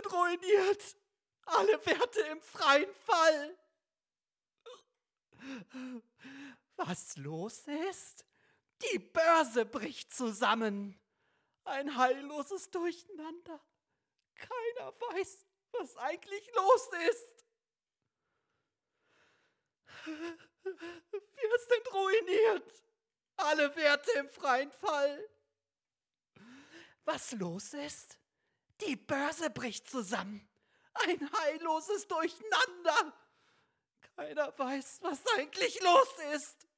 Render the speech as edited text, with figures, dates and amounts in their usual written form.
sind ruiniert. Alle Werte im freien Fall. Was los ist? Die Börse bricht zusammen. Ein heilloses Durcheinander. Keiner weiß, was eigentlich los ist. Wir sind ruiniert. Alle Werte im freien Fall. Was los ist? Die Börse bricht zusammen. Ein heilloses Durcheinander. Keiner weiß, was eigentlich los ist.